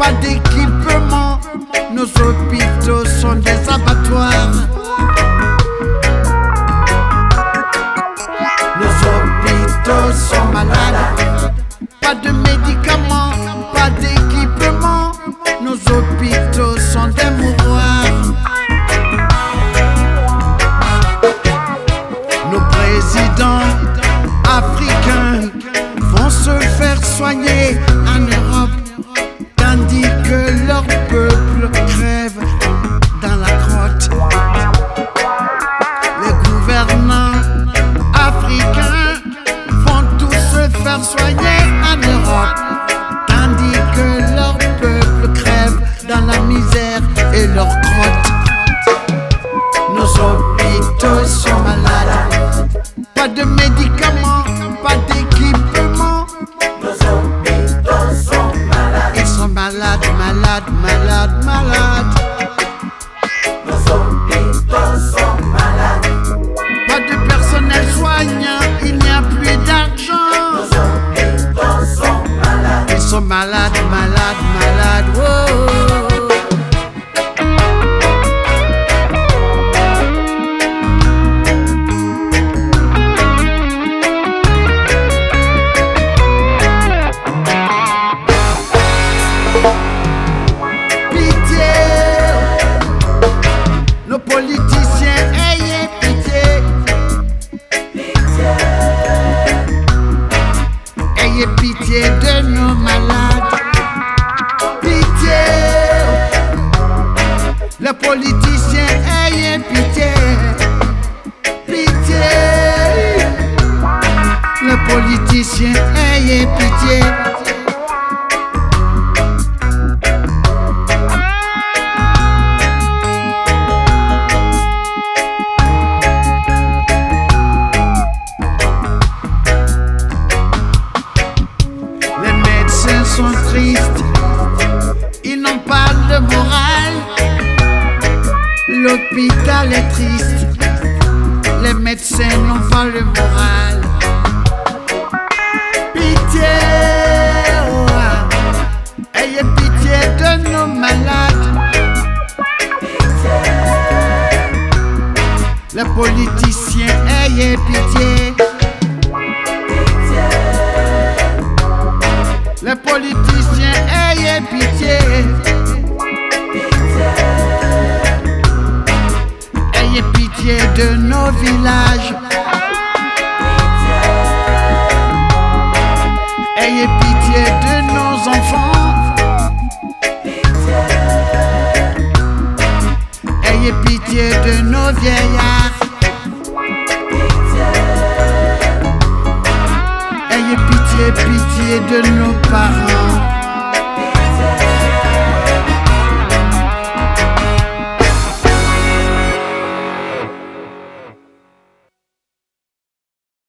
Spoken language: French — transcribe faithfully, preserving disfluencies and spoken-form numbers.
pas d'équipement, nos hôpitaux sont des abattoirs. Nos hôpitaux sont malades, pas de médicaments, pas d'équipement, nos hôpitaux sont des mouroirs. Nos présidents africains vont se faire soigner en Europe, tandis que leur peuple crève dans la grotte. Les gouvernants africains vont tous se faire soigner en Europe, tandis que leur peuple crève dans la misère et leur grotte. Nos hôpitaux sont malades, pas de médicaments, pas d'équipement. Nos hôpitaux sont malades. Ils sont malades, malades, malades, malades. Nos hôpitaux sont malades. Pas de personnel soignant, il n'y a plus d'argent. Nos hôpitaux sont malades. Ils sont malades, malades, malades. Oh. Nos politiciens, ayez pitié. Pitié. Ayez pitié de nos malades. Pitié. Les politiciens, ayez pitié. Pitié. Les politiciens, ayez pitié. Ils sont tristes, ils n'ont pas de morale. L'hôpital est triste, les médecins n'ont pas le moral. Pitié, oh, ayez pitié de nos malades. Pitié. Les politiciens, ayez pitié. Les politiciens, ayez pitié. Pitié. Ayez pitié de nos villages. Pitié. Ayez pitié de nos enfants. Pitié. Ayez pitié de nos vieillards. Pitié. Ayez pitié, pitié de nos parents.